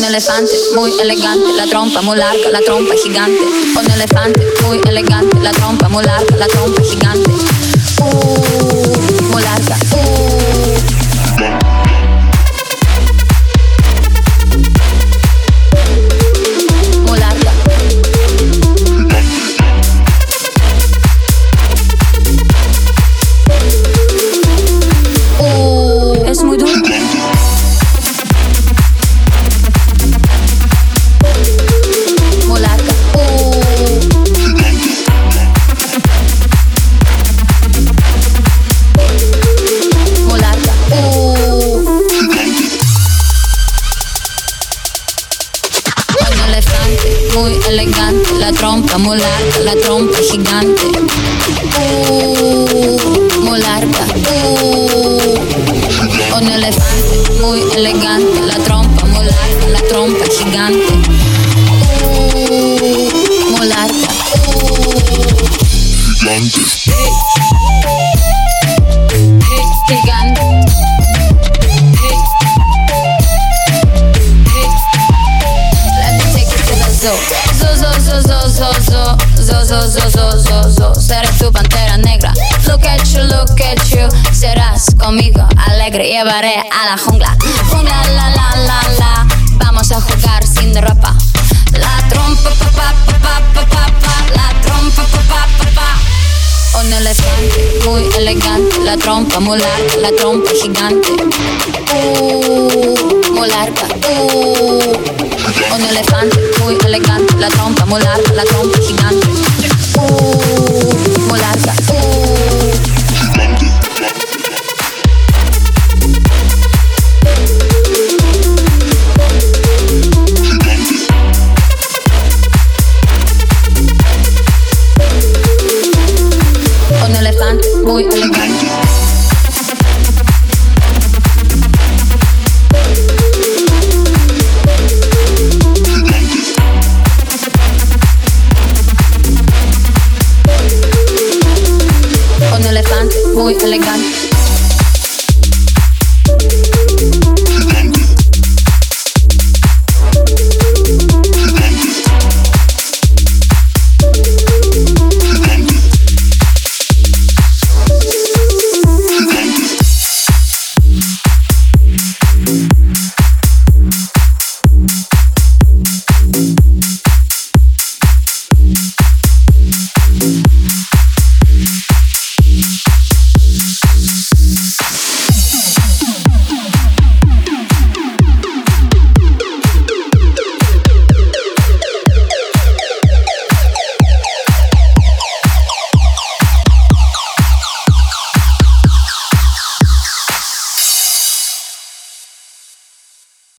elefante muy elegante, la trompa muy larga, la trompa gigante. Un elefante muy elegante, la trompa muy larga, la trompa gigante. Muy larga. Muy larga. Es muy duro. Muy larga. Muy larga. Un elefante muy elegante, la trompa muy larga, la trompa gigante. Muy larga. Un elefante muy elegante, la trompa muy larga, la trompa gigante. Muy larga. Gigante. Let me take you to the zoo. Zo. Seré tu pantera negra. Look at you. Serás conmigo alegre. Llevaré a la jungla. Jungla, la. Vamos a jugar sin ropa. La trompa, la trompa, Un elefante muy elegante, la trompa muy larga, la trompa gigante. Muy larga. Un elefante muy elegante, la trompa muy larga, la trompa gigante. Muy larga.